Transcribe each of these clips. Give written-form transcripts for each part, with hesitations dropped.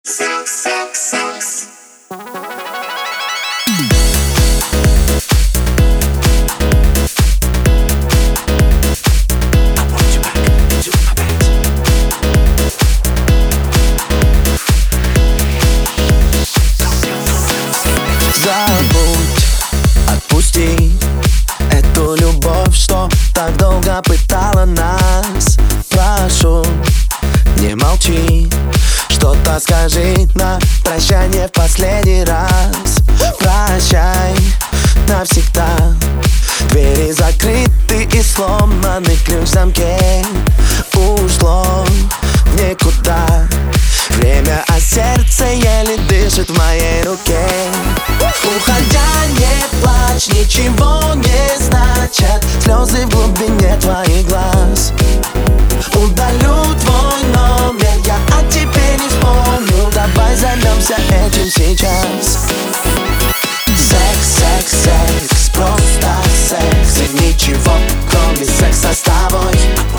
Секс. Забудь, отпусти эту любовь, что так долго пытала нас. Прошу, не молчи, что-то скажи на прощание в последний раз. Прощай навсегда. Двери закрыты и сломанный ключ в замке. Ушло в никуда время, а сердце еле дышит в моей руке. Уходя, не плачь, ничего не значат слезы в глубине твоих глаз. Удалю твой номер, я о тебе не вспомню. Давай займемся этим сейчас. Секс, просто секс. И ничего, кроме секса с тобой.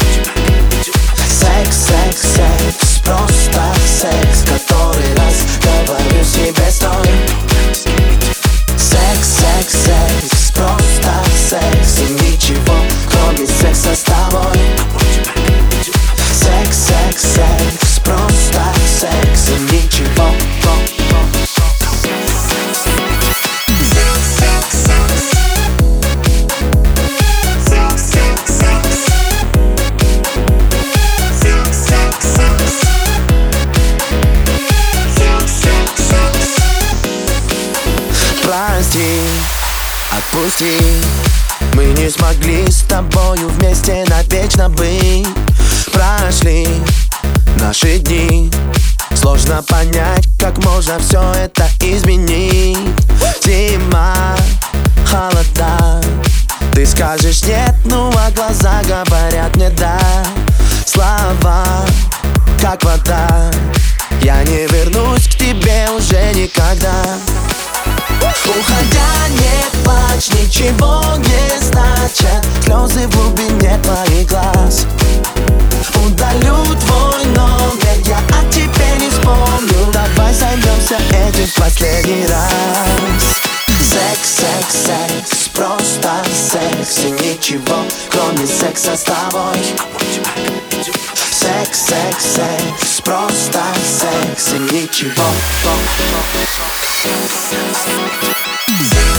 Секс, просто секс. Который раз говорю себе стой. Секс, просто секс. И ничего, кроме секса с тобой. Секс, просто секс. И ничего. Прости, отпусти. Мы не смогли с тобою вместе навечно быть. Прошли наши дни. Сложно понять, как можно все это изменить. Зима, холода. Ты скажешь нет, ну а глаза говорят мне да. Слова, как вода. Я не вернусь к тебе уже никогда. Уходя, не плачь, ничего не значат слезы в глубине твоих глаз. Удалю твой номер, я о тебе не вспомню. Давай займемся этим в последний раз. Секс, просто секс. И ничего, кроме секса с тобой. Секс, просто секс. И ничего.